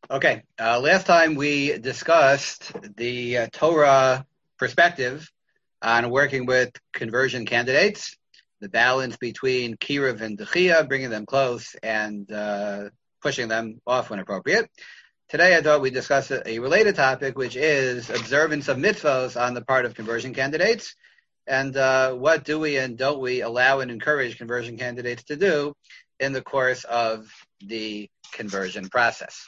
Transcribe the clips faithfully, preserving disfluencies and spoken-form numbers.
Okay, uh, last time we discussed the uh, Torah perspective on working with conversion candidates, the balance between kiruv and dechia, bringing them close and uh, pushing them off when appropriate. Today I thought we'd discuss a, a related topic, which is observance of mitzvos on the part of conversion candidates, and uh, what do we and don't we allow and encourage conversion candidates to do in the course of the conversion process.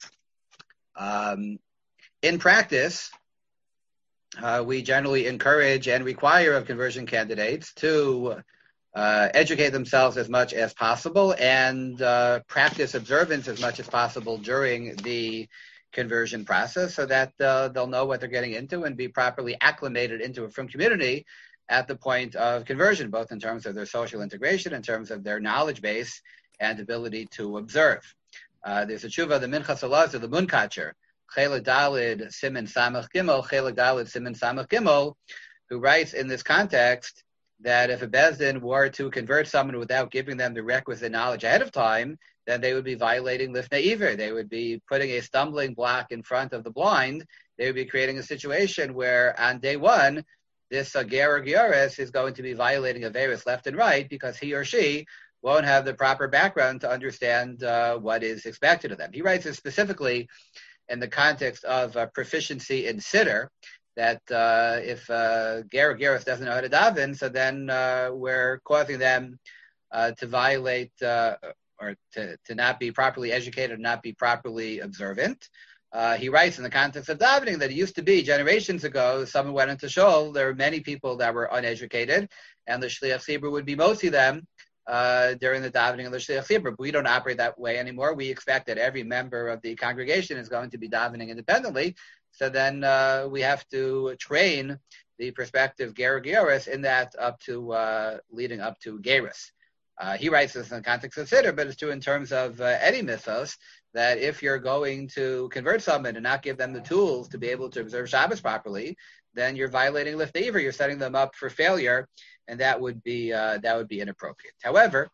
Um, in practice, uh, we generally encourage and require of conversion candidates to uh, educate themselves as much as possible and uh, practice observance as much as possible during the conversion process so that uh, they'll know what they're getting into and be properly acclimated into a frum community at the point of conversion, both in terms of their social integration, in terms of their knowledge base and ability to observe. Uh, there's a tshuva, the Minchas Elazar, the Munkacher, Chelik Dalid Siman Samach Gimel, Chelik Dalid Siman Samach Gimel, who writes in this context that if a Bezdin were to convert someone without giving them the requisite knowledge ahead of time, then they would be violating Lifnei Iver. They would be putting a stumbling block in front of the blind. They would be creating a situation where on day one, this uh, Ger or Geores is going to be violating Averis left and right because he or she won't have the proper background to understand uh, what is expected of them. He writes this specifically in the context of uh, proficiency in Siddur, that uh, if uh, Ger or Geros doesn't know how to daven, so then uh, we're causing them uh, to violate uh, or to, to not be properly educated, not be properly observant. Uh, he writes in the context of davening that it used to be generations ago, someone went into shul, there were many people that were uneducated, and the Shliach Tzibur would be mostly them uh, during the davening of the Shliach Tzibur. But we don't operate that way anymore. We expect that every member of the congregation is going to be davening independently. So then uh, we have to train the prospective Ger Geras in that up to uh, leading up to Geras. Uh, he writes this in the context of Siddur, but it's true in terms of uh, any mythos, that if you're going to convert someone and not give them the tools to be able to observe Shabbos properly, then you're violating Lifnei Iver. You're setting them up for failure, and that would be uh, that would be inappropriate. However,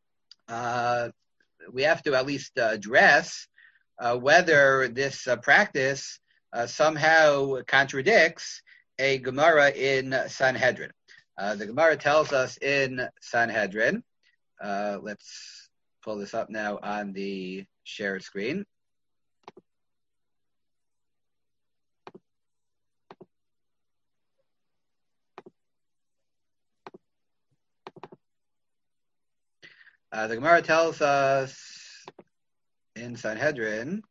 uh, we have to at least uh, address uh, whether this uh, practice uh, somehow contradicts a Gemara in Sanhedrin. Uh, the Gemara tells us in Sanhedrin. Uh, let's pull this up now on the shared screen. Uh, the Gemara tells us in Sanhedrin,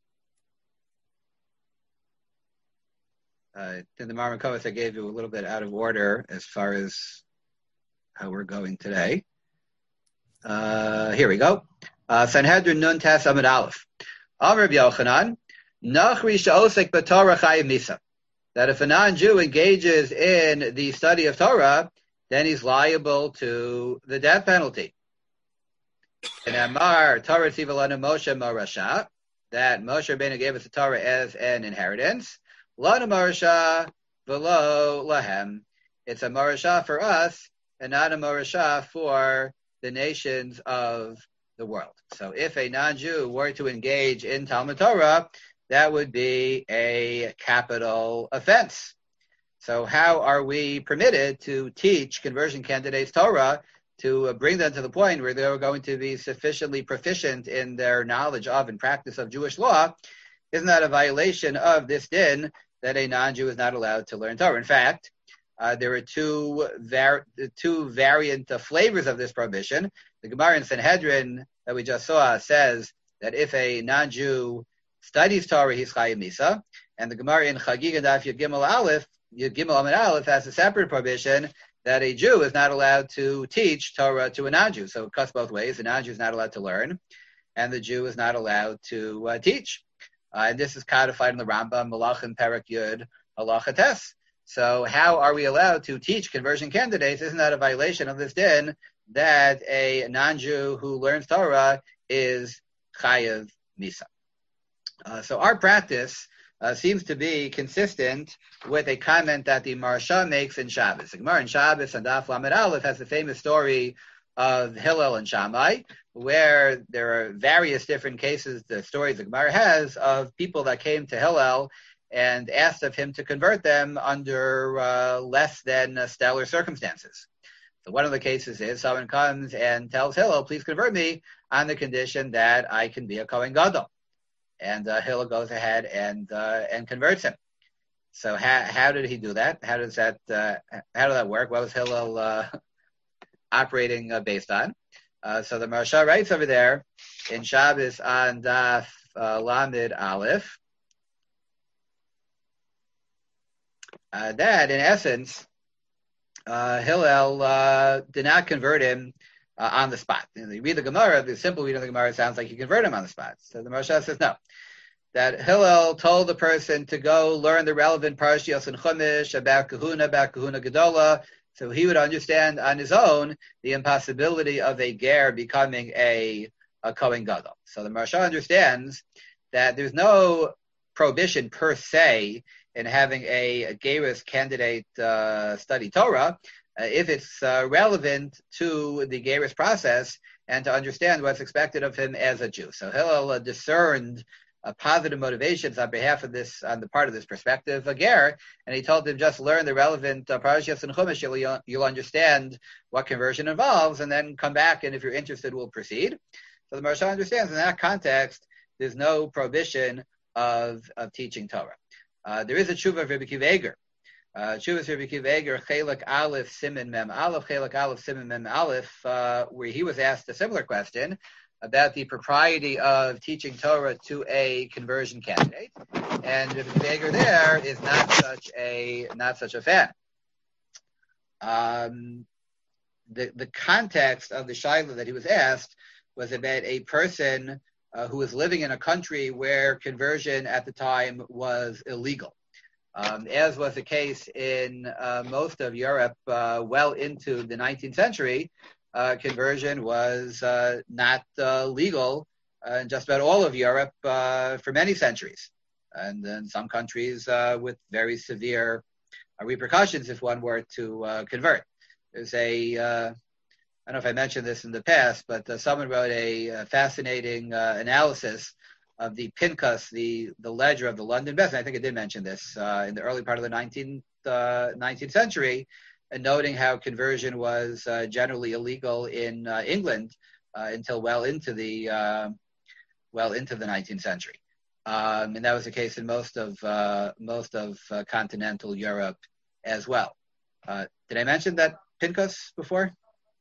uh, in the Marmar Kovetz I gave you a little bit out of order as far as how we're going today. Uh, here we go. Uh, Sanhedrin Nun Tes Amud Aleph. Amar Rabbi Yochanan, Nachri she'osek b'Torah chayiv misa. That if a non-Jew engages in the study of Torah, then he's liable to the death penalty. And Amar Torah tziva lanu Moshe Morasha, that Moshe Rabbeinu gave us the Torah as an inheritance. Lanu Morasha v'lo lahem. It's a Morasha for us, and not a Morasha for the nations of the world. So if a non-Jew were to engage in Talmud Torah, that would be a capital offense. So how are we permitted to teach conversion candidates Torah to bring them to the point where they're going to be sufficiently proficient in their knowledge of and practice of Jewish law? Isn't that a violation of this din that a non-Jew is not allowed to learn Torah? In fact, Uh, there are two var- two variant uh, flavors of this prohibition. The Gemara in Sanhedrin that we just saw says that if a non-Jew studies Torah, he's chayiv misa, and the Gemara in Chagiga Daf Yud Gimel Aleph, Yud Gimel Amud Aleph has a separate prohibition that a Jew is not allowed to teach Torah to a non-Jew. So it cuts both ways. The non-Jew is not allowed to learn, and the Jew is not allowed to uh, teach. Uh, and this is codified in the Rambam, Malachim Perek Yud Halacha Tes. So how are we allowed to teach conversion candidates? Isn't that a violation of this din that a non-Jew who learns Torah is chayav misa? Uh, so our practice uh, seems to be consistent with a comment that the Maharsha makes in Shabbos. The Gemara in Shabbos and Daf Lamed Aleph has the famous story of Hillel and Shammai, where there are various different cases, the stories the Gemara has, of people that came to Hillel and asked of him to convert them under uh, less than uh, stellar circumstances. So one of the cases is someone comes and tells Hillel, please convert me on the condition that I can be a Kohen Gadol. And uh, Hillel goes ahead and uh, and converts him. So how, how did he do that? How does that uh, how did that work? What was Hillel uh, operating uh, based on? Uh, so the Maharsha writes over there in Shabbos on Daf uh, Lamed Aleph uh, that in essence uh, Hillel uh, did not convert him uh, on the spot. You know, you read the Gemara, the simple reading of the Gemara sounds like you convert him on the spot. So the Maharsha says no. That Hillel told the person to go learn the relevant parashiyos and chumash about Kahuna, about Kahuna Gedola, so he would understand on his own the impossibility of a ger becoming a, a Kohen Gadol. So the Maharsha understands that there's no prohibition per se in having a, a gerus candidate uh, study Torah uh, if it's uh, relevant to the gerus process and to understand what's expected of him as a Jew. So Hillel uh, discerned Uh, positive motivations on behalf of this, on the part of this perspective, a ger, and he told him just learn the relevant uh, parashas and chumash, you'll, you'll understand what conversion involves, and then come back, and if you're interested, we'll proceed. So the Maharsha understands in that context, there's no prohibition of, of teaching Torah. Uh, there is a tshuva of Rabbi Akiva Eiger. Uh, tshuva of Rabbi Akiva Eiger, Chelek Aleph Siman Mem Aleph, Chelek Aleph Siman Mem Aleph, uh, where he was asked a similar question about the propriety of teaching Torah to a conversion candidate, and Rabbi Akiva Eiger there is not such a not such a fan. Um, the the context of the shaila that he was asked was about a person uh, who was living in a country where conversion at the time was illegal, um, as was the case in uh, most of Europe uh, well into the nineteenth century. Uh, conversion was uh, not uh, legal uh, in just about all of Europe uh, for many centuries, and in some countries uh, with very severe uh, repercussions if one were to uh, convert. There's a, uh, I don't know if I mentioned this in the past, but uh, someone wrote a, a fascinating uh, analysis of the Pinkas, the, the ledger of the London Beis Din. I think I did mention this uh, in the early part of the nineteenth, uh, nineteenth century, and noting how conversion was uh, generally illegal in uh, England uh, until well into the uh, well into the nineteenth century, um, and that was the case in most of uh, most of uh, continental Europe as well. Uh, did I mention that Pinkas before?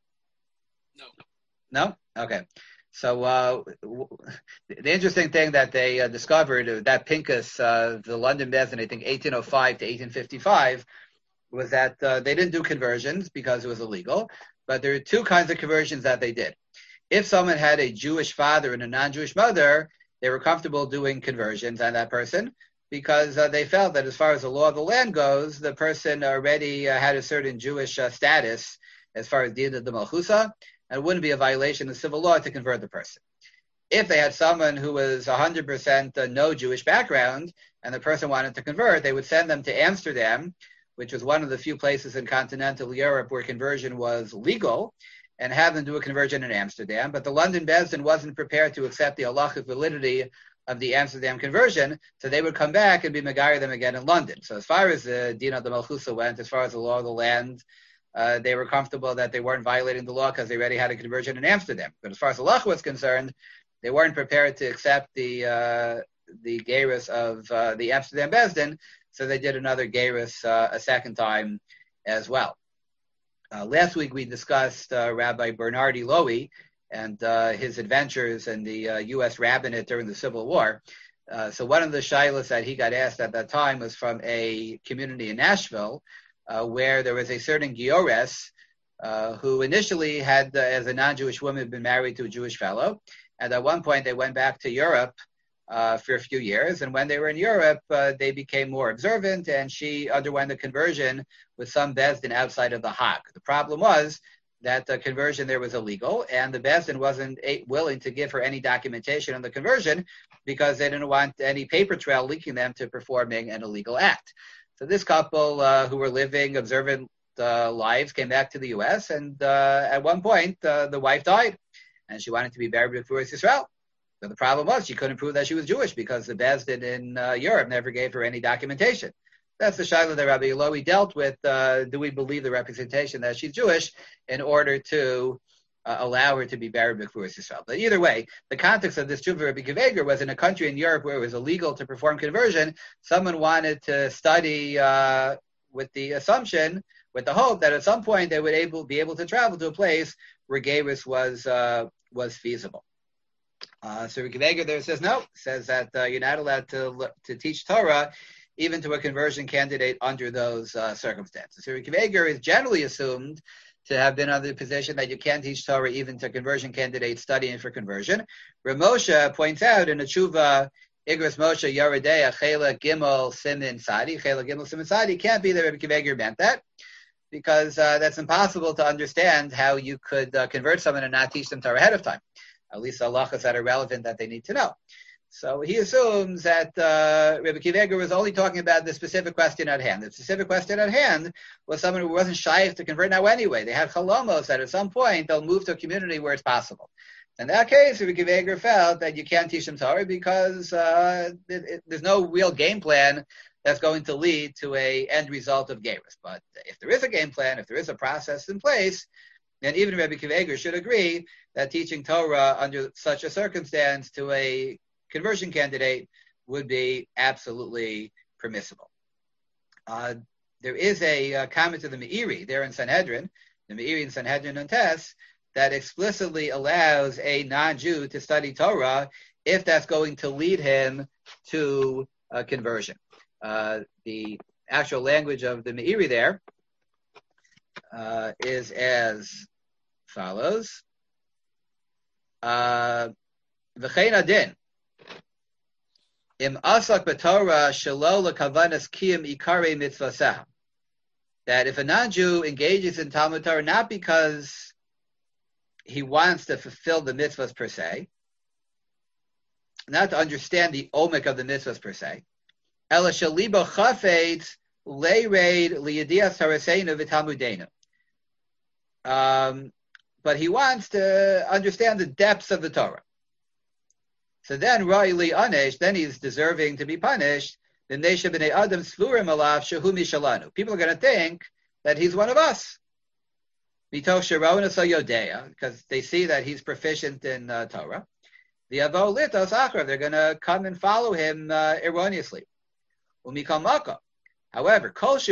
No. No? Okay. So uh, w- the interesting thing that they uh, discovered uh, that Pinkas, uh, the London Beis Din, I think eighteen oh five to eighteen fifty-five. Was that uh, they didn't do conversions because it was illegal, but there are two kinds of conversions that they did. If someone had a Jewish father and a non-Jewish mother, they were comfortable doing conversions on that person because uh, they felt that as far as the law of the land goes, the person already uh, had a certain Jewish uh, status as far as Dina de Malchusa, and it wouldn't be a violation of civil law to convert the person. If they had someone who was one hundred percent uh, no Jewish background and the person wanted to convert, they would send them to Amsterdam, which was one of the few places in continental Europe where conversion was legal, and have them do a conversion in Amsterdam. But the London Beis Din wasn't prepared to accept the halachic validity of the Amsterdam conversion, so they would come back and be megayer them again in London. So as far as the Dina de Malchusa went, as far as the law of the land, uh, they were comfortable that they weren't violating the law because they already had a conversion in Amsterdam. But as far as the halacha was concerned, they weren't prepared to accept the uh, the gerus of uh, the Amsterdam Beis Din, so they did another gerus uh, a second time as well. Uh, last week we discussed uh, Rabbi Bernard Elohi and uh, his adventures in the uh, U S rabbinate during the Civil War. Uh, so one of the shilas that he got asked at that time was from a community in Nashville uh, where there was a certain giores uh, who initially had, uh, as a non-Jewish woman, been married to a Jewish fellow. And at one point they went back to Europe Uh, for a few years, and when they were in Europe, uh, they became more observant, and she underwent a conversion with some Beis Din outside of the Hague. The problem was that the conversion there was illegal, and the Beis Din wasn't a- willing to give her any documentation on the conversion because they didn't want any paper trail linking them to performing an illegal act. So this couple uh, who were living observant uh, lives came back to the U S, and uh, at one point, uh, the wife died, and she wanted to be buried with B'furas Yisrael. But the problem was she couldn't prove that she was Jewish because the Beis Din in uh, Europe never gave her any documentation. That's the shaila that Rabbi Eloi dealt with. Uh, do we believe the representation that she's Jewish in order to uh, allow her to be buried with B'furas Yisrael? But either way, the context of this tshuva Rabbi Akiva Eiger was in a country in Europe where it was illegal to perform conversion. Someone wanted to study uh, with the assumption, with the hope that at some point they would able, be able to travel to a place where Gerus was uh, was feasible. Uh, so Rabbi Akiva Eiger there says no, says that uh, you're not allowed to to teach Torah even to a conversion candidate under those uh, circumstances. So Rabbi Akiva Eiger is generally assumed to have been under the position that you can't teach Torah even to conversion candidates studying for conversion. Rav Moshe points out in a tshuva, Igros Moshe Yeridea Chela Gimel Simin Sadi, Chela Gimel Simin Sadi, can't be that Rabbi Akiva Eiger meant that, because uh, that's impossible to understand how you could uh, convert someone and not teach them Torah ahead of time. At least halachas that are relevant that they need to know. So he assumes that uh, Rabbi Akiva Eiger was only talking about the specific question at hand. The specific question at hand was someone who wasn't shy to convert now anyway. They had chalomos that at some point they'll move to a community where it's possible. In that case, Rabbi Akiva Eiger felt that you can't teach them Torah because uh, it, it, there's no real game plan that's going to lead to a end result of Gerus. But if there is a game plan, if there is a process in place, then even Rabbi Akiva Eiger should agree that teaching Torah under such a circumstance to a conversion candidate would be absolutely permissible. Uh, there is a uh, comment of the Meiri there in Sanhedrin, the Meiri in Sanhedrin and Tes, that explicitly allows a non-Jew to study Torah if that's going to lead him to a conversion. Uh, the actual language of the Meiri there uh, is as follows. Uh, V'chein adin. Im asak b'Torah shelo lekavanas kiyum ikare mitzvaseh. That if a non-Jew engages in Talmud Torah not because he wants to fulfill the mitzvahs per se, not to understand the omek of the mitzvahs per se, ela shalibo chafetz leireid liyadias haraseinu v'talmudenu. Um, but he wants to understand the depths of the Torah. So then, Ra'ili Anesh, then he's deserving to be punished. People are going to think that he's one of us. Because they see that he's proficient in uh, Torah. They're going to come and follow him uh, erroneously. However,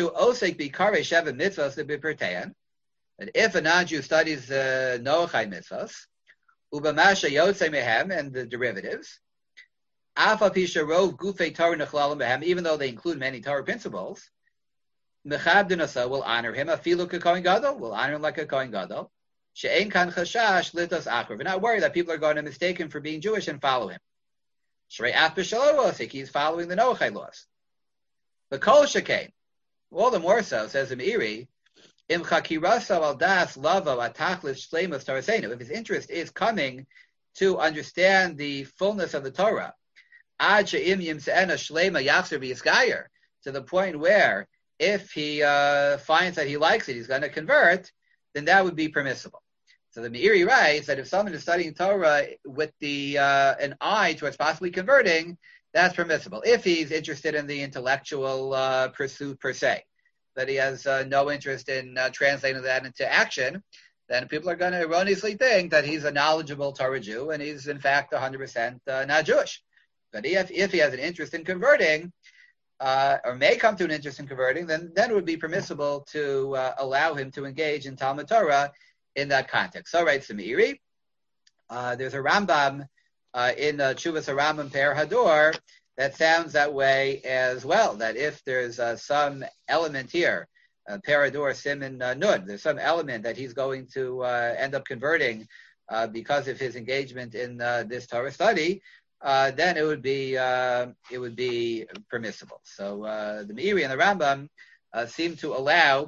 that if a non-Jew studies the uh, Noachai mitzvahs, Ubamasha Yotze Mehem and the derivatives, Afa Pisha Rov Gufei Torah Nechlalim Behem, even though they include many Torah principles, Mechab Dinasa will honor him. Afilu Kohen Gadol will honor him like a Kohen Gadol. She'ein Kan Chashash Litos Achor. We're not worried that people are going to mistake him for being Jewish and follow him. Shrei Af B'Shalom, he's following the Noachai laws. But Kol Shekain, all the more so, says the Meiri, Im Chakirasa al Das Lavo Atachlis Shleimus Torasenu. If his interest is coming to understand the fullness of the Torah, Ad She'im Yimse'ena Shleima Yachzer V'Yisgayer, to the point where if he uh, finds that he likes it, he's going to convert, then that would be permissible. So the Meiri writes that if someone is studying Torah with the uh, an eye towards possibly converting, that's permissible. If he's interested in the intellectual uh, pursuit per se, that he has uh, no interest in uh, translating that into action, then people are going to erroneously think that he's a knowledgeable Torah Jew, and he's in fact one hundred percent uh, not Jewish. But if, if he has an interest in converting, uh, or may come to an interest in converting, then, then it would be permissible to uh, allow him to engage in Talmud Torah in that context. So writes the Meiri. Uh, there's a Rambam uh, in uh, Tshuvas HaRambam Per Hador that sounds that way as well, that if there's uh, some element here, uh, Per Hador Siman uh, Nun, there's some element that he's going to uh, end up converting uh, because of his engagement in uh, this Torah study, uh, then it would be uh, it would be permissible. So uh, the Meiri and the Rambam uh, seem to allow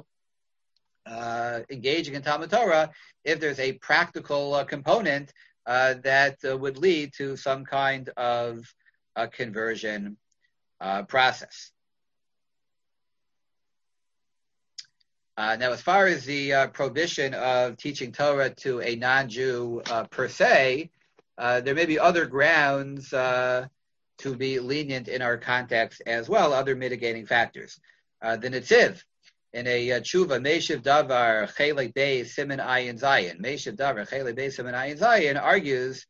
uh, engaging in Talmud Torah if there's a practical uh, component uh, that uh, would lead to some kind of a conversion uh, process. Uh, now, as far as the uh, prohibition of teaching Torah to a non-Jew uh, per se, uh, there may be other grounds uh, to be lenient in our context as well, other mitigating factors. Uh, the Netziv, in a uh, tshuva, Meishiv Davar, Chelek Beis, Siman Ayin Zayin, Meishiv Davar, Chelek Beis, Siman Ayin Zayin, argues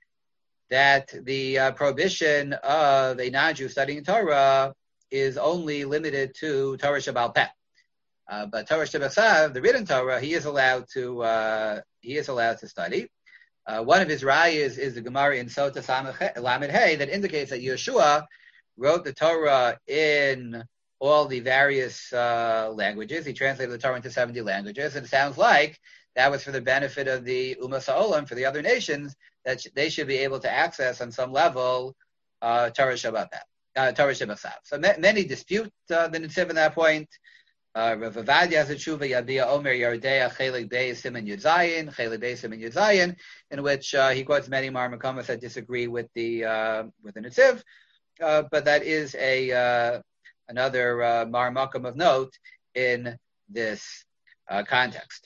that the uh, prohibition of a non-Jew studying Torah is only limited to Torah Shabbal Peh. Uh, but Torah Shabbasav, the written Torah, he is allowed to uh, he is allowed to study. Uh, one of his rayas is the Gemara in Sota Lamed Hey that indicates that Yeshua wrote the Torah in all the various uh, languages. He translated the Torah into seventy languages, and it sounds like that was for the benefit of the Umas Ha'olam, for the other nations, that sh- they should be able to access on some level uh, Torah Shabbat, uh, Torah Shabbasav. So ma- many dispute uh, the Netziv at that point. Uh, Rav Avadia has a tshuva, Yabia Omer Yardea Chelik Beis Siman Yud Zayin, Chelik Beis Siman Yud Zayin, in which uh, he quotes many Marmakamas that disagree with the uh, with the Netziv, uh, but that is a uh, another uh, Marmakam of note in this uh, context.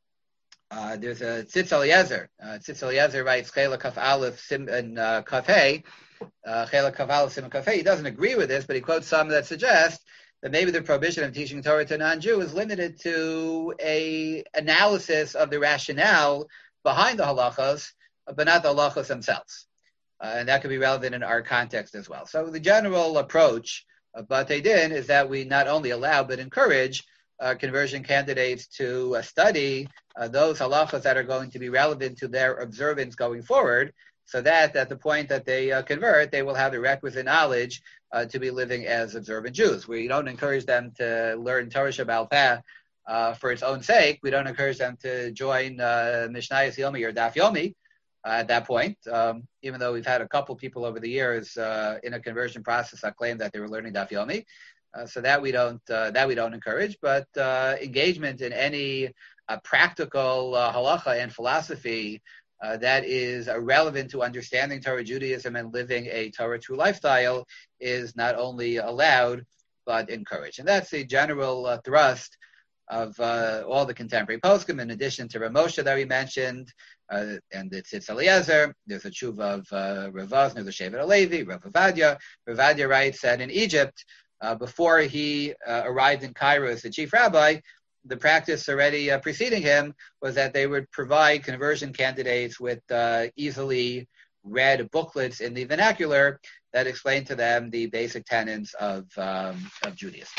Uh, there's a Tzitz Eliezer. Uh, Tzitz Eliezer writes Chelik Kaf Aleph Sim and uh, Kaf Hey, uh, Chelik Kaf Aleph Sim and Kaf Hey. He doesn't agree with this, but he quotes some that suggest that maybe the prohibition of teaching Torah to a non-Jew is limited to a analysis of the rationale behind the halachos, but not the halachos themselves. Uh, and that could be relevant in our context as well. So the general approach of Batei Din is that we not only allow, but encourage uh, conversion candidates to uh, study uh, those halachos that are going to be relevant to their observance going forward, so that at the point that they uh, convert, they will have the requisite knowledge uh, to be living as observant Jews. We don't encourage them to learn Torah Shabbal Peh uh, for its own sake. We don't encourage them to join uh, Mishnayos Yomi or Daf Yomi uh, at that point, um, even though we've had a couple people over the years uh, in a conversion process that claimed that they were learning Daf Yomi. Uh, so that we don't uh, that we don't encourage, but uh, engagement in any uh, practical uh, halacha and philosophy Uh, that is uh, relevant to understanding Torah Judaism and living a Torah true lifestyle is not only allowed, but encouraged. And that's the general uh, thrust of uh, all the contemporary poskim, in addition to Ramosha that we mentioned, uh, and it's Tzitz Eliezer. There's a tshuva of uh, Rav Vosner, the Shevet Alevi, Rav Avadia. Rav Avadia writes that in Egypt, uh, before he uh, arrived in Cairo as the chief rabbi, the practice already uh, preceding him was that they would provide conversion candidates with uh, easily read booklets in the vernacular that explained to them the basic tenets of um, of Judaism.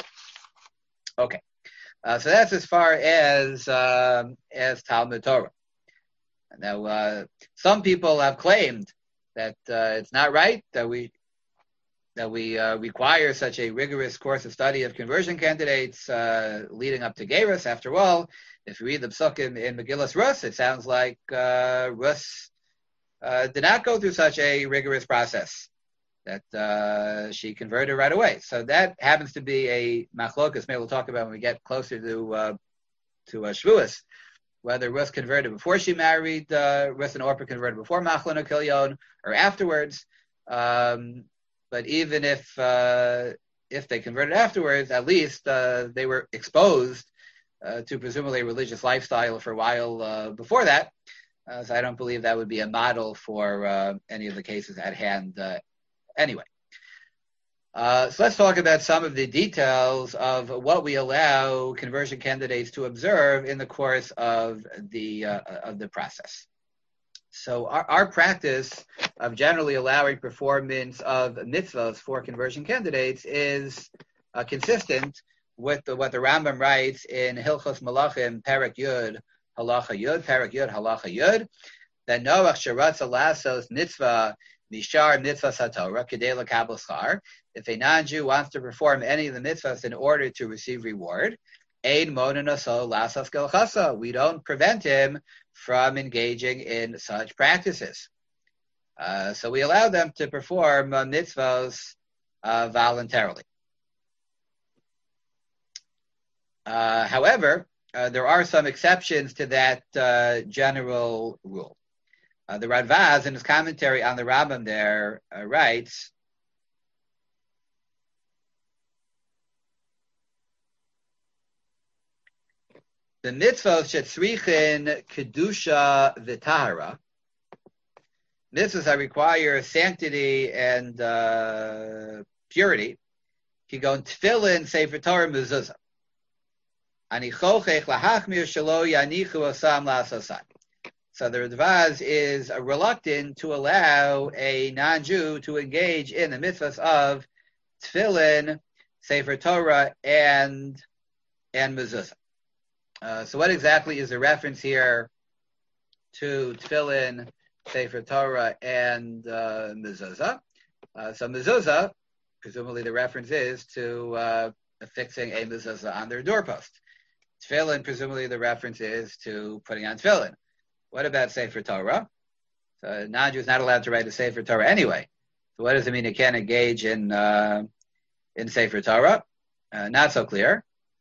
Okay, uh, so that's as far as um, as Talmud Torah. Now, uh, some people have claimed that uh, it's not right that we that we uh, require such a rigorous course of study of conversion candidates uh, leading up to Gerus. After all, if you read the Psukim in Megillas Rus, it sounds like uh, Rus uh, did not go through such a rigorous process, that uh, she converted right away. So that happens to be a machlokas. Maybe we'll talk about when we get closer to uh, to uh, Shavuos, whether Rus converted before she married, uh, Rus and Orpah converted before Machlon or Kilyon, or afterwards. Um, But even if uh, if they converted afterwards, at least uh, they were exposed uh, to presumably a religious lifestyle for a while uh, before that. Uh, so I don't believe that would be a model for uh, any of the cases at hand uh, anyway. Uh, so let's talk about some of the details of what we allow conversion candidates to observe in the course of the uh, of the process. So our, our practice of generally allowing performance of mitzvahs for conversion candidates is uh, consistent with the, what the Rambam writes in Hilchos Malachim, Perek Yud, Halacha Yud, Perek Yud, Halacha Yud, that Noach sheratza lasos mitzvah mishar mitzvah satorah kedei lekabel schar. If a non-Jew wants to perform any of the mitzvahs in order to receive reward, ein monaso lasas gelchasa. We don't prevent him from engaging in such practices. Uh, so we allow them to perform uh, mitzvahs uh, voluntarily. Uh, however, uh, there are some exceptions to that uh, general rule. Uh, the Radvaz, in his commentary on the Rambam there, uh, writes, the mitzvot shetzrichin kedusha v'tahara. Mitzvahs that require sanctity and uh, purity. Kigon tefillin, sefer Torah, mezuzah. Ani chochech lahachmir shelo yanichu osam la'asosai. So the Radvaz is reluctant to allow a non-Jew to engage in the mitzvahs of tefillin, sefer Torah, and and mezuzah. Uh, so what exactly is the reference here to tefillin, sefer Torah, and uh, mezuzah? Uh, so mezuzah, presumably the reference is to uh, affixing a mezuzah on their doorpost. Tefillin, presumably the reference is to putting on tefillin. What about Sefer Torah? So a non-Jew is not allowed to write a Sefer Torah anyway. So what does it mean he can't engage in uh, in Sefer Torah? Uh, not so clear.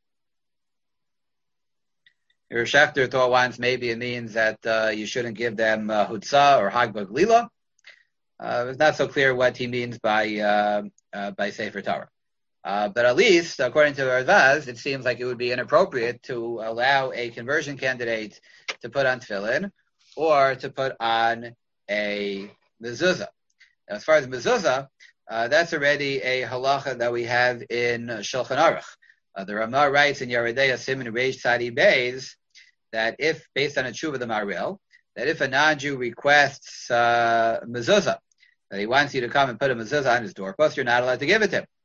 Your Schechter thought once maybe it means that uh, you shouldn't give them uh, Hutzah or Hagbog Lila. Uh, it's not so clear what he means by uh, uh, by Sefer Torah. Uh, but at least, according to the Radvaz, it seems like it would be inappropriate to allow a conversion candidate to put on tefillin or to put on a mezuzah. Now, as far as mezuzah, uh, that's already a halacha that we have in Shulchan Aruch. Uh, the Ramah writes in Yoreh De'ah Siman Reish Tzadi Beis that if, based on a tshuva of the Maril, that if a non-Jew requests uh, mezuzah, that he wants you to come and put a mezuzah on his doorpost, you're not allowed to give it to him.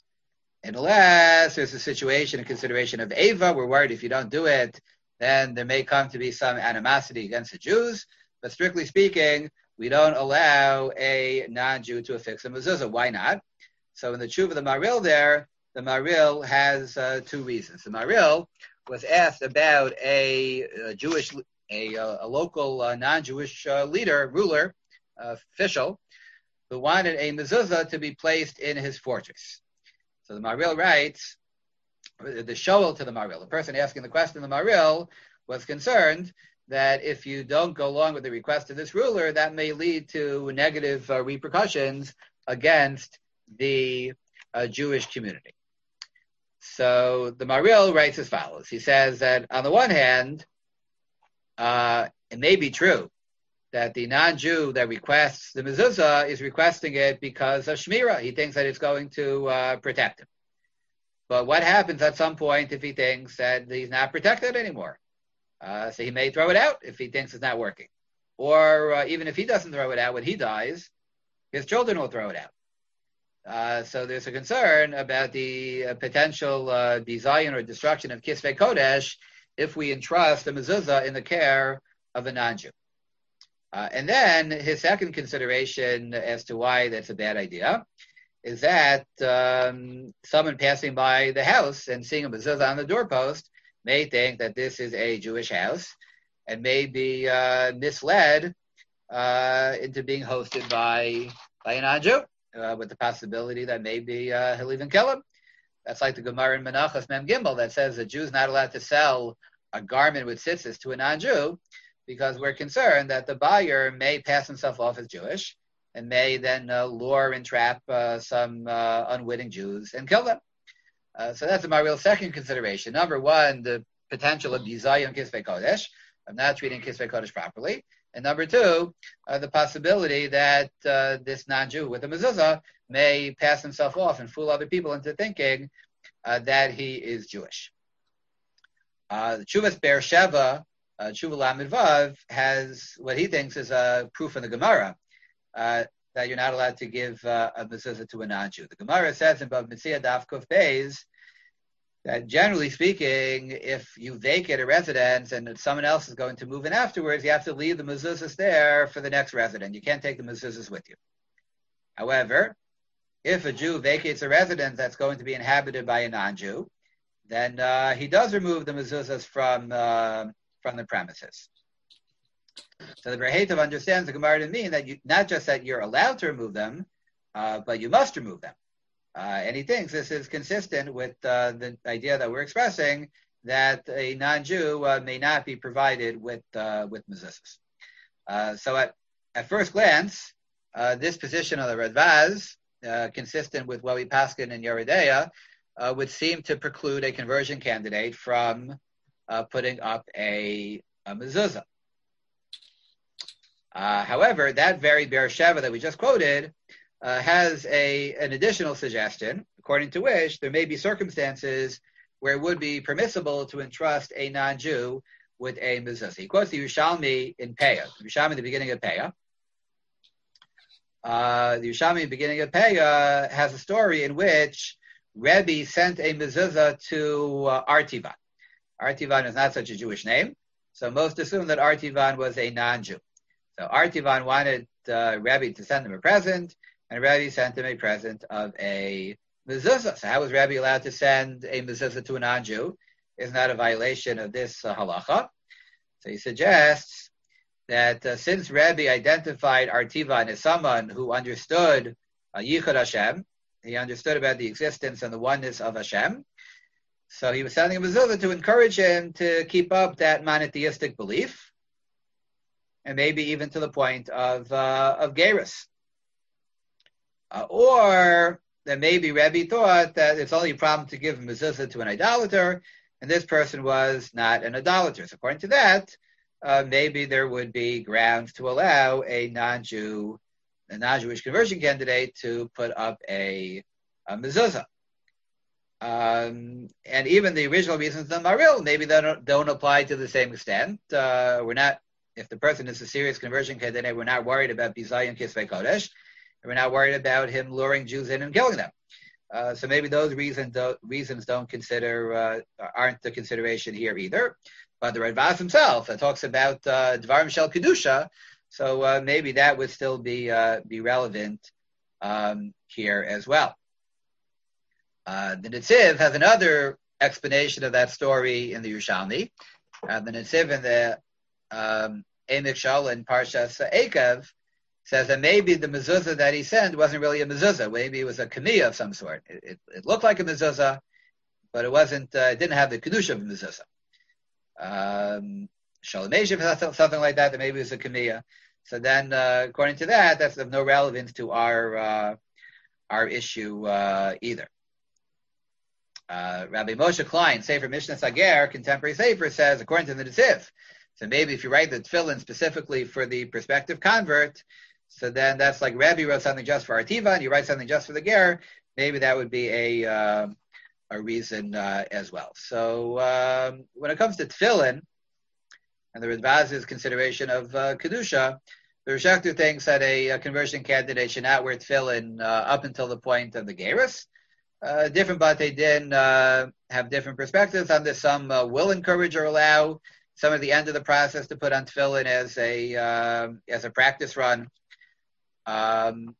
Unless there's a situation, a consideration of Ava, we're worried if you don't do it, then there may come to be some animosity against the Jews. But strictly speaking, we don't allow a non-Jew to affix a mezuzah. Why not? So in the tshuva of the Maril there, the Maril has uh, two reasons. The Maril was asked about a, a Jewish, a, a local uh, non-Jewish uh, leader, ruler, uh, official, who wanted a mezuzah to be placed in his fortress. So the Maril writes, the shoel to the Maril, the person asking the question, the Maril, was concerned that if you don't go along with the request of this ruler, that may lead to negative uh, repercussions against the uh, Jewish community. So the Maril writes as follows. He says that on the one hand, uh, it may be true that the non-Jew that requests the mezuzah is requesting it because of Shmirah. He thinks that it's going to uh, protect him. But what happens at some point if he thinks that he's not protected anymore? Uh, so he may throw it out if he thinks it's not working. Or uh, even if he doesn't throw it out, when he dies, his children will throw it out. Uh, so there's a concern about the uh, potential uh, design or destruction of Kisvei Kodesh if we entrust the mezuzah in the care of a non-Jew. Uh, and then his second consideration as to why that's a bad idea is that um, someone passing by the house and seeing a mezuzah on the doorpost may think that this is a Jewish house and may be uh, misled uh, into being hosted by, by a non-Jew uh, with the possibility that maybe uh, he'll even kill him. That's like the Gemara in Menachos Mem Gimel that says a Jew is not allowed to sell a garment with tzitzis to a non-Jew, because we're concerned that the buyer may pass himself off as Jewish and may then uh, lure and trap uh, some uh, unwitting Jews and kill them. Uh, so that's my real second consideration. Number one, the potential of Yizayim Kisvei Kodesh, of not treating Kisvei Kodesh properly. And number two, uh, the possibility that uh, this non-Jew with a mezuzah may pass himself off and fool other people into thinking uh, that he is Jewish. Uh, the Chuvas Be'er Sheva, Uh, Tshuva Lamed Vav, has what he thinks is a proof in the Gemara uh, that you're not allowed to give uh, a mezuzah to a non-Jew. The Gemara says in Bava Metzia Daf Kuf Beis that generally speaking, if you vacate a residence and someone else is going to move in afterwards, you have to leave the mezuzahs there for the next resident. You can't take the mezuzahs with you. However, if a Jew vacates a residence that's going to be inhabited by a non-Jew, then uh, he does remove the mezuzahs from uh, from the premises. So the Berheitov understands the Gemara to mean that you, not just that you're allowed to remove them, uh, but you must remove them. Uh, and he thinks this is consistent with uh, the idea that we're expressing that a non-Jew uh, may not be provided with uh, with mezuzahs. Uh, so at, at first glance, uh, this position of the Radvaz, uh, consistent with what we paskin in Yoreh De'ah, uh, would seem to preclude a conversion candidate from uh, putting up a, a mezuzah. Uh, however, that very Beersheva that we just quoted uh, has a an additional suggestion, according to which there may be circumstances where it would be permissible to entrust a non-Jew with a mezuzah. He quotes the Yerushalmi in Peah, the Yerushalmi in the beginning of Peah. Uh, the Yerushalmi in the beginning of Peah has a story in which Rebbe sent a mezuzah to uh, Artivan. Artivan is not such a Jewish name, so most assume that Artivan was a non-Jew. So Artivan wanted uh, Rebbe to send him a present, and Rebbe sent him a present of a mezuzah. So how was Rebbe allowed to send a mezuzah to a non-Jew? Isn't that a violation of this uh, halacha? So he suggests that uh, since Rebbe identified Artivan as someone who understood uh, Yichud Hashem, he understood about the existence and the oneness of Hashem, so he was sending a mezuzah to encourage him to keep up that monotheistic belief, and maybe even to the point of uh, of gerus. Uh, or that maybe Rebbe thought that it's only a problem to give a mezuzah to an idolater, and this person was not an idolater. So according to that, uh, maybe there would be grounds to allow a non-Jew, a non-Jewish conversion candidate to put up a, a mezuzah. Um, and even the original reasons of the Maril, maybe they don't, don't apply to the same extent. Uh, we're not, if the person is a serious conversion candidate, we're not worried about Bizayin Kisvei Kodesh. We're not worried about him luring Jews in and killing them. Uh, so maybe those reasons don't, reasons don't consider uh, aren't the consideration here either. But the Radbaz himself uh, talks about uh, Dvarim Shel Kedusha, so uh, maybe that would still be uh, be relevant um, here as well. Uh, the Netziv has another explanation of that story in the Yerushalmi. Uh, the Netziv in the um, Emek Shol in Parshas Ekev says that maybe the mezuzah that he sent wasn't really a mezuzah. Maybe it was a kamiyah of some sort. It, it, it looked like a mezuzah, but it wasn't. Uh, it didn't have the kedusha of a mezuzah. Um, Shalom Eshiv has something like that. That maybe it was a kamiyah. So then, uh, according to that, that's of no relevance to our uh, our issue uh, either. Uh, Rabbi Moshe Klein, Sefer Mishnah Sager, contemporary Sefer, says, according to the Netziv, so maybe if you write the tefillin specifically for the prospective convert, so then that's like Rabbi wrote something just for Artiva, and you write something just for the ger, maybe that would be a uh, a reason uh, as well. So um, when it comes to tefillin, and the Radbaz's consideration of uh, Kedusha, the Rishaktu thinks that a, a conversion candidate should not wear tefillin uh, up until the point of the gerus. Uh, different Batei Din uh, have different perspectives on this. Some uh, will encourage or allow some at the end of the process to put on tefillin as a uh, as a practice run, um,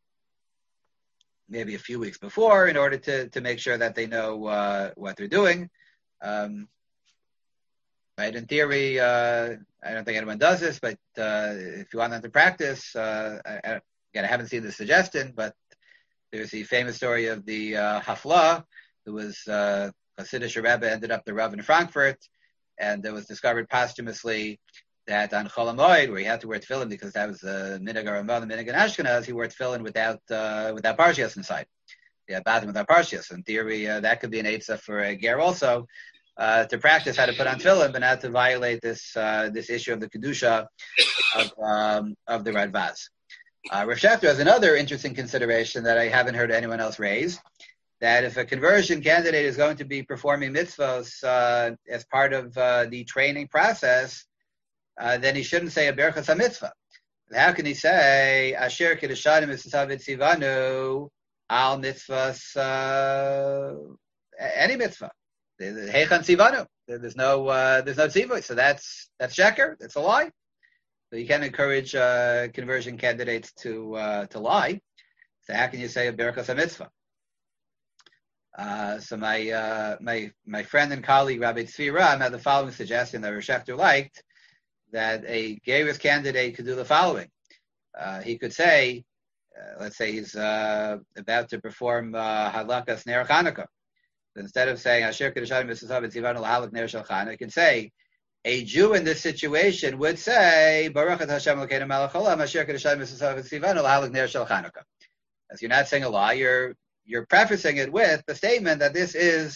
maybe a few weeks before, in order to to make sure that they know uh, what they're doing. Um, right? In theory, uh, I don't think anyone does this, but uh, if you want them to practice, uh, I, I, again, I haven't seen the suggestion, but there's the famous story of the uh, Hafla, who was uh, Hasidic Rebbe, ended up the Rav in Frankfurt, and it was discovered posthumously that on Chol HaMoed, where he had to wear tefillin because that was the Minhag Ramah, the Minhag in Ashkenaz, he wore tefillin without uh, without parshias inside. Yeah, bathroom without parshias. In theory, uh, that could be an eitzah for a ger also, uh, to practice how to put on tefillin, but not to violate this uh, this issue of the kedusha of um, of the Radbaz. Uh, Rav Shechter has another interesting consideration that I haven't heard anyone else raise, that if a conversion candidate is going to be performing mitzvahs uh, as part of uh, the training process, uh, then he shouldn't say a berachas ha-mitzvah. How can he say asher kedushanim mitzvah tzivanu al mitzvahs, uh, any mitzvah? Heichan tzivanu. There's no uh, there's no tzivah, so that's that's sheker. That's a lie. So you can't encourage uh, conversion candidates to uh, to lie. So how can you say a berachas ha-mitzvah? Uh, so my uh, my my friend and colleague Rabbi Tzvi Ram had the following suggestion that Rav Shechter liked, that a gerus candidate could do the following. Uh, he could say, uh, let's say he's uh, about to perform uh, Hadlakas Ner Chanukah. So instead of saying Asher Kedushanim Mitzvah Tzivanu Lahalak Ner Shel Chanukah, he can say, a Jew in this situation would say, Baruch At Hashem Elokeinu Melech Haolam, Asher Kedushanim Mitzvah Tzivanu Lahalak Ner Shel Chanukah. As you're not saying a lie, you're you're prefacing it with the statement that this is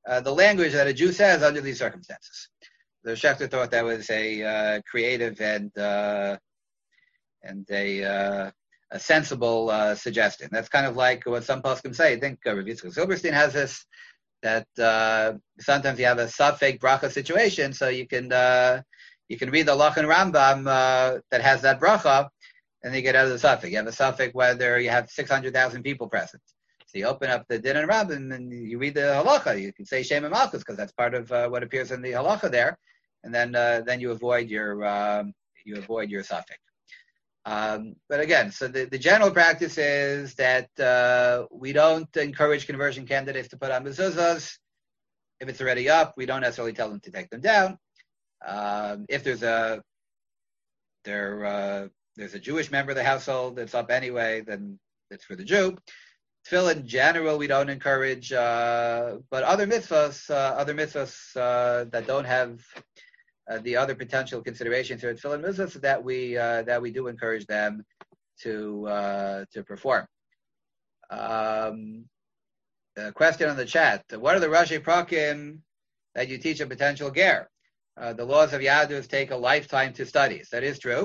uh, the language that a Jew says under these circumstances. The Schechter thought that was a uh, creative and uh, and a uh, a sensible uh, suggestion. That's kind of like what some poskim say. I think uh, Rav Yitzchak Silberstein has this, that uh, sometimes you have a safek bracha situation, so you can uh, you can read the Lach and Rambam uh, that has that bracha, and you get out of the safek. You have a safek whether you have six hundred thousand people present. So you open up the Din and Rambam and you read the halacha. You can say Shem and Malchus because that's part of uh, what appears in the halacha there, and then uh, then you avoid your um, you avoid your safek. Um, but again, so the, the general practice is that uh, we don't encourage conversion candidates to put on mezuzahs. If it's already up, we don't necessarily tell them to take them down. Um, if there's a there uh, there's a Jewish member of the household that's up anyway, then it's for the Jew. Tefillah in general, we don't encourage, uh, but other mitzvahs, uh, other mitzvahs uh, that don't have Uh, the other potential considerations here at tefillah mitzvahs that we uh, that we do encourage them to uh, to perform. Um, a question on the chat: what are the Rashi Prakim that you teach a potential ger? Uh, the laws of Yadus take a lifetime to study. So that is true,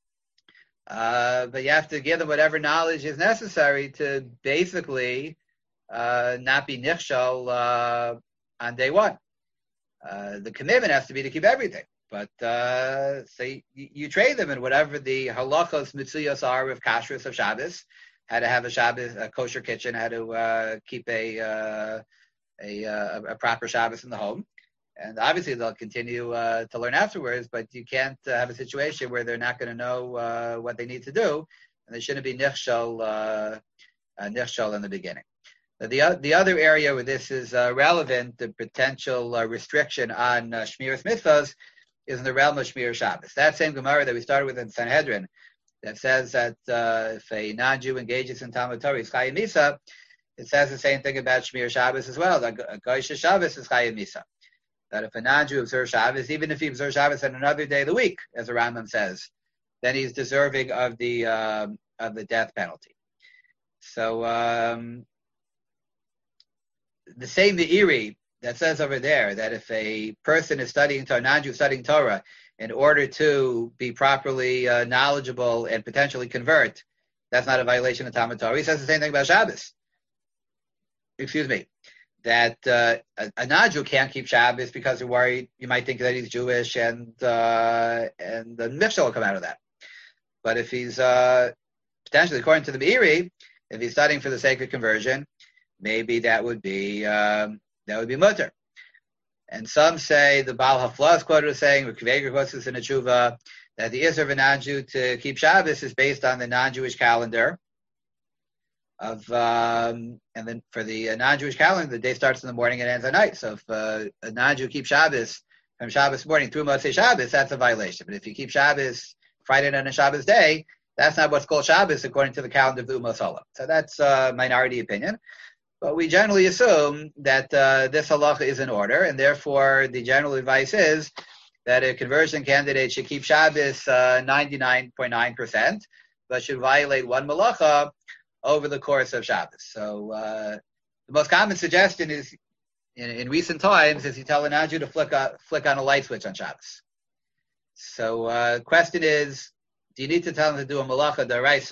uh, but you have to give them whatever knowledge is necessary to basically uh, not be nichshal uh, on day one. Uh, the commitment has to be to keep everything, but uh, so you, you train them in whatever the halachos mitzuyos are of kashrus of Shabbos, how to have a Shabbos a kosher kitchen, how to uh, keep a, uh, a a a proper Shabbos in the home, and obviously they'll continue uh, to learn afterwards. But you can't uh, have a situation where they're not going to know uh, what they need to do, and they shouldn't be nichshal uh, uh, nichshal in the beginning. The the other area where this is uh, relevant, the potential uh, restriction on uh, Shmiras Mitzvahs, is in the realm of Shmir Shabbos. That same Gemara that we started with in Sanhedrin, that says that uh, if a non-Jew engages in Talmud Torah, he's Chayim Misa, it says the same thing about Shmir Shabbos as well, that Goyish Shabbos is Chayim Misa. That if a non-Jew observes Shabbos, even if he observes Shabbos on another day of the week, as the Rambam says, then he's deserving of the um, of the death penalty. So, um, the same Meiri that says over there that if a person is studying Torah, non-Jew studying Torah, in order to be properly uh, knowledgeable and potentially convert, that's not a violation of Talmud Torah. He says the same thing about Shabbos. Excuse me. That uh, a, a non-Jew can't keep Shabbos because you're worried you might think that he's Jewish and uh, and the mitzvah will come out of that. But if he's uh, potentially, according to the Meiri, if he's studying for the sake of conversion, maybe that would be um, that would be mutter. And some say the Baal Haflah quoted as saying, quotes in a tshuva, that the Isser of a non-Jew to keep Shabbos is based on the non-Jewish calendar. Of um, and then for the uh, non-Jewish calendar, the day starts in the morning and ends at night. So if uh, a non-Jew keeps Shabbos from Shabbos morning through Motzei Shabbos, that's a violation. But if you keep Shabbos Friday night and Shabbos day, that's not what's called Shabbos according to the calendar of the Ummah Sola. So that's a uh, minority opinion. But we generally assume that uh, this halacha is in order, and therefore the general advice is that a conversion candidate should keep Shabbos uh, ninety-nine point nine percent, but should violate one malacha over the course of Shabbos. So uh, the most common suggestion is, in, in recent times, is you tell a non-Jew to flick, a, flick on a light switch on Shabbos. So uh, the question is, do you need to tell him to do a malacha d'oraisa?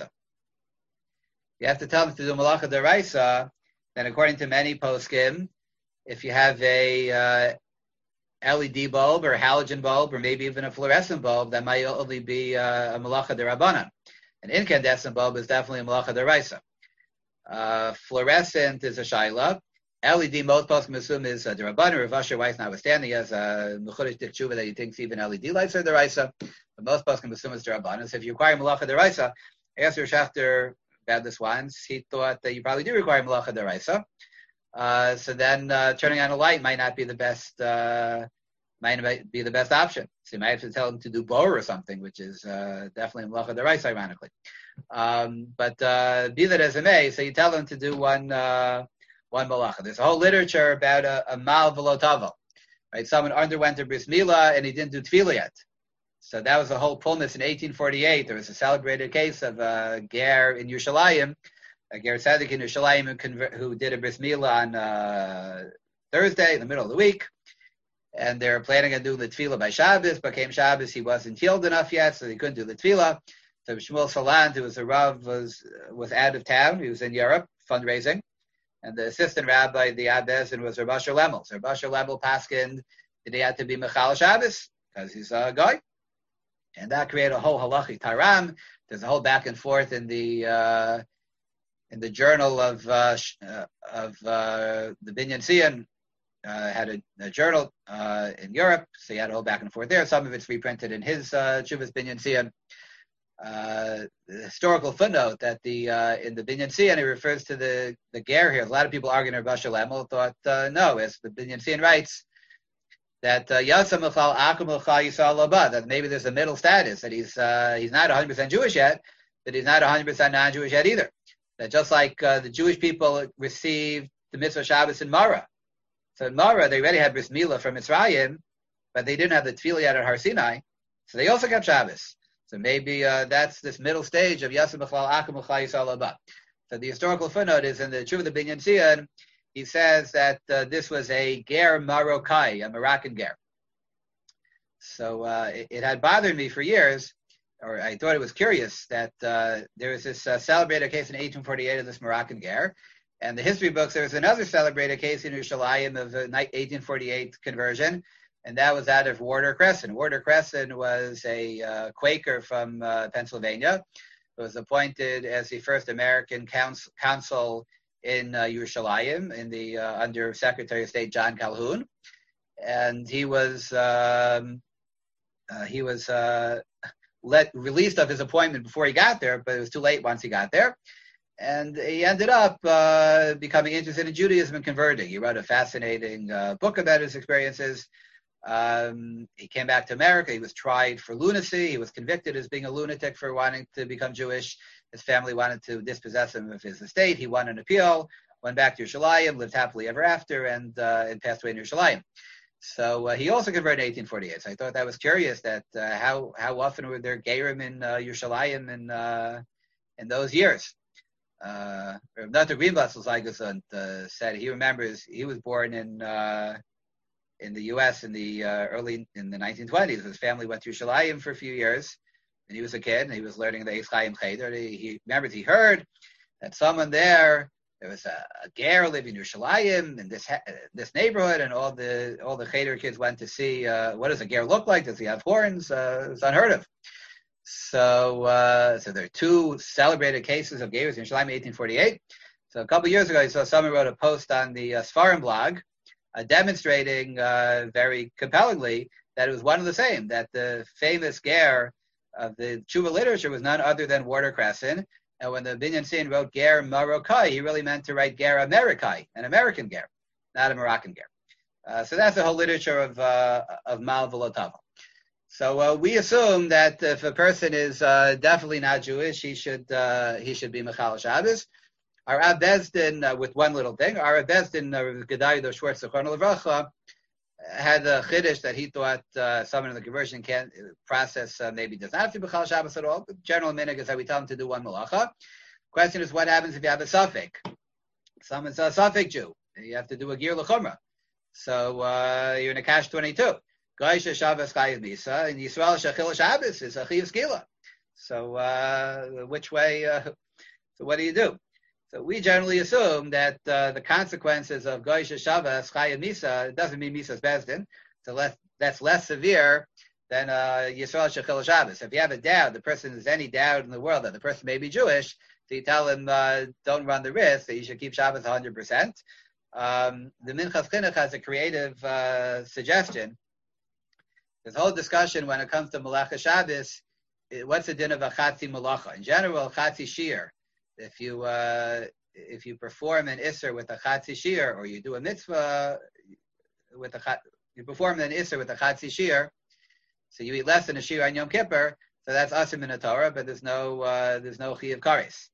You have to tell him to do a malacha d'oraisa. Then according to many poskim, if you have a uh, L E D bulb or a halogen bulb or maybe even a fluorescent bulb, that might only be uh, a malacha d'Rabbanan. An incandescent bulb is definitely a malacha d'oraisa. Uh, fluorescent is a shaila. L E D, most poskim assume is a d'Rabbanan. Rav Asher Weiss notwithstanding, has a mechudesh dikshuva that he thinks even L E D lights are d'oraisa. But most poskim assume it's d'Rabbanan. So if you require malacha d'oraisa, I asked Rav Schachter about this once. He thought that you probably do require malacha d'oraisa. Uh, so then uh, turning on a light might not be the best uh, might be the best option. So you might have to tell him to do bor or something, which is uh, definitely malacha d'oraisa, ironically. Um, but uh, be that as it may, so you tell him to do one uh, one malacha. There's a whole literature about a, a mal v'lo tavo. Right? Someone underwent a bris milah and he didn't do tefillah yet. So that was the whole pulmus in eighteen forty-eight. There was a celebrated case of a ger in Yerushalayim, a ger tzaddik in Yerushalayim who, conver- who did a bris milah on uh, Thursday in the middle of the week, and they're planning on doing the tefillah by Shabbos, but came Shabbos, he wasn't healed enough yet, so they couldn't do the tefillah. So Shmuel Salant, who was a Rav, was, was out of town. He was in Europe fundraising. And the assistant rabbi, the Abbezin, was Rav Asher Lemel. So Rav Asher Lemel paskined that he had to be Mechal Shabbos, because he's a guy. And that created a whole halachic taram. There's a whole back and forth in the uh, in the journal of uh, uh, of uh, the Binyan Sion. Uh, had a, a journal uh, in Europe, so he had a whole back and forth there. Some of it's reprinted in his uh, Chuvas Binyan Sion. Uh, the historical footnote that the uh, in the Binyan Sion, it refers to the the ger here. A lot of people arguing Rav Asher Lemel thought uh, no, as the Binyan Sion writes, that Yasa Michal Akum Michal Yisrael Labad, that maybe there's a middle status, that he's uh, he's not one hundred percent Jewish yet, but he's not one hundred percent non-Jewish yet either. That just like uh, the Jewish people received the mitzvah Shabbos in Mara. So in Mara, they already had Bris Milah from Mitzrayim, but they didn't have the Tefillah yet at Har Sinai, so they also got Shabbos. So maybe uh, that's this middle stage of Yasa Michal Akum Michal Yisrael Labad. So the historical footnote is in the Tshuva of the Binyan Sion. He says that uh, this was a ger Marocai, a Moroccan ger. So uh, it, it had bothered me for years, or I thought it was curious, that uh, there was this uh, celebrated case in eighteen forty-eight of this Moroccan ger. And the history books, there was another celebrated case in Yerushalayim of uh, eighteen forty-eight conversion, and that was out of Warder Crescent. Warder Crescent was a uh, Quaker from uh, Pennsylvania, who was appointed as the first American counsel, consul in uh, Yerushalayim, in the uh, under Secretary of State John Calhoun, and he was um, uh, he was uh, let released of his appointment before he got there, but it was too late once he got there, and he ended up uh, becoming interested in Judaism and converting. He wrote a fascinating uh, book about his experiences. Um, he came back to America. He was tried for lunacy. He was convicted as being a lunatic for wanting to become Jewish. His family wanted to dispossess him of his estate. He won an appeal, went back to Yerushalayim, lived happily ever after, and uh, and passed away in Yerushalayim. So uh, he also converted in eighteen forty-eight. So I thought that was curious, that uh, how how often were there Gerim in uh, Yerushalayim in uh, in those years. Uh, Doctor Greenblatt uh, said he remembers he was born in uh, in the U S in the uh, early in the nineteen twenties. His family went to Yerushalayim for a few years. And he was a kid, and he was learning the Eis Chaim Cheder. He, he remembers he heard that someone there, there was a, a ger living in Yerushalayim in this this neighborhood, and all the all the Cheder kids went to see uh, what does a ger look like? Does he have horns? Uh, it's unheard of. So, uh, so there are two celebrated cases of gers in Yerushalayim in eighteen forty-eight. So a couple of years ago, I saw someone wrote a post on the uh, Sfarim blog uh, demonstrating uh, very compellingly that it was one and the same. That the famous ger of the Tshuva literature was none other than Warder Crescent. And when the Binyan Sion wrote ger Marocai, he really meant to write ger Americai, an American ger, not a Moroccan ger. Uh, so that's the whole literature of uh, of Mal V'Lo. So uh, we assume that if a person is uh, definitely not Jewish, he should uh, he should be Mechal Shabbos. Our Rav Bezdin, uh, with one little thing, our Rav Bezdin, uh, Gedayu Schwartz Zichrono Levracha, had a chiddush that he thought uh, someone in the conversion can, process uh, maybe does not have to be Chal Shabbos at all. The general minhag is that we tell him to do one malacha. Question is, what happens if you have a suffik? Someone's a suffik Jew. You have to do a gir l'chumra. So uh, you're in a cash twenty-two. Gaisha Shabbos chayiv misa, and Yisrael shachil Shabbos is a chayiv skila. So uh, which way? Uh, so what do you do? So we generally assume that uh, the consequences of Gaisha Shabbos chayiv misa, it doesn't mean misa's bezdin. So less, that's less severe than uh, Yisrael shachil Shabbos. If you have a doubt, the person has any doubt in the world that the person may be Jewish, so you tell him uh, don't run the risk that you should keep Shabbos one hundred percent. Um, the Minchas Chinuch has a creative uh, suggestion. There's a whole discussion when it comes to Malacha Shabbos. What's the din of a Chatzi Malacha? In general, Chatzi Shir. If you uh, if you perform an Isser with a Chatzi Shir, or you do a mitzvah with a you perform an Isser with a Chatzi Shir, so you eat less than a Shir on Yom Kippur, so that's Asim in the Torah, but there's no uh, there's no Chi of Kares.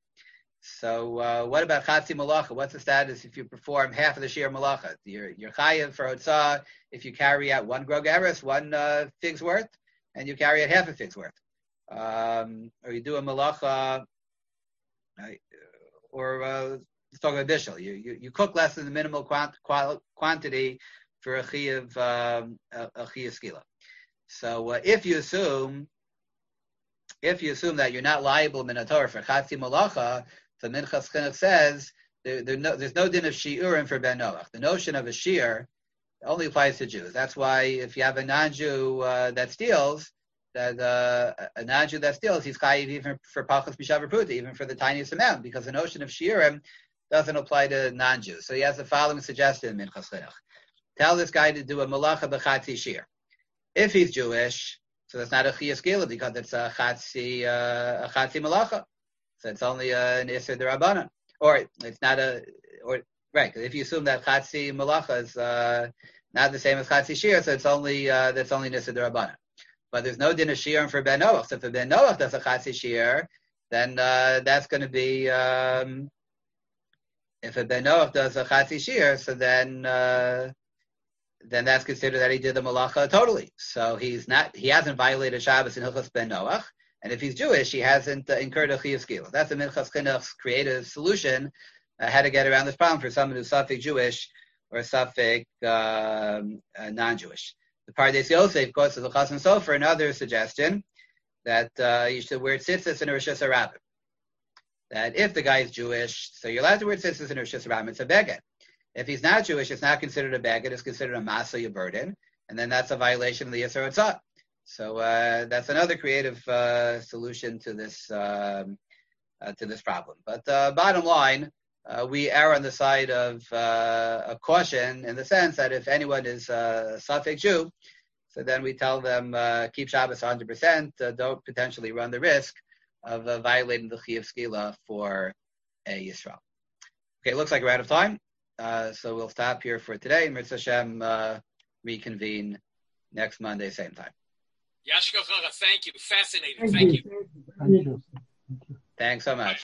So uh, what about Chatzi Malacha? What's the status if you perform half of the Shir Malacha? You're, you're Chayiv for Hotzah if you carry out one Grog Eres, one uh, fig's worth, and you carry out half a fig's worth. Um, or you do a Malacha, uh, or uh, let's talk about bishul. You, you you cook less than the minimal quant, qual, quantity for a chi of um, a, a chi of skila. So uh, if you assume if you assume that you're not liable minator for chatzi malacha, the Minchas Chinuch says there, there no, there's no din of shiurim for ben noach. The notion of a shiur only applies to Jews. That's why if you have a non-Jew uh, that steals, that uh, a non-Jew that steals, he's chayiv even for pachas b'shavar pruta, even for the tiniest amount, because the notion of shiurim doesn't apply to non-Jews. So he has the following suggestion in Minchas Chinuch. Tell this guy to do a malacha b'chatzi shiur. If he's Jewish, so that's not a chiyas skila because it's a chatzi uh, a chatzi malacha. So it's only uh, an iser derabanan, or it's not a or right. Because if you assume that chatzi malacha is uh, not the same as chatzi shir, so it's only uh, that's only an iser derabanan. But there's no din of shiur for ben noach. So if a ben noach does a chatzi shir, then uh, that's going to be um, if a ben noach does a chatzi shir, so then. Uh, then that's considered that he did the malacha totally. So he's not, he hasn't violated Shabbos in Hilchos Ben Noach, and if he's Jewish, he hasn't uh, incurred a chiyuv skila. That's the Minchas Chinuch's creative solution, uh, how to get around this problem for someone who's Safek Jewish or Safek um, uh, non-Jewish. The Pardes Yosef, of course, is the Chasam Sofer, another suggestion that uh, you should wear tzitzis in a Rosh Hashanah. That if the guy is Jewish, so you're allowed to wear tzitzis in a Rosh Hashanah, it's a beged. If he's not Jewish, it's not considered a beged, it's considered a masa, a burden, and then that's a violation of the Yisur Hatzah. So uh, that's another creative uh, solution to this um, uh, to this problem. But uh, bottom line, uh, we err on the side of uh, a caution in the sense that if anyone is a Safek Jew, so then we tell them uh, keep Shabbos one hundred percent, uh, don't potentially run the risk of uh, violating the Chiyuv Skila for a Yisrael. Okay, looks like we're out of time. Uh, so we'll stop here for today. Mitzvah Hashem, uh, reconvene next Monday, same time. Yashkochacha, thank you. Fascinating. Thank, thank you. you. Thank you. Thanks so much.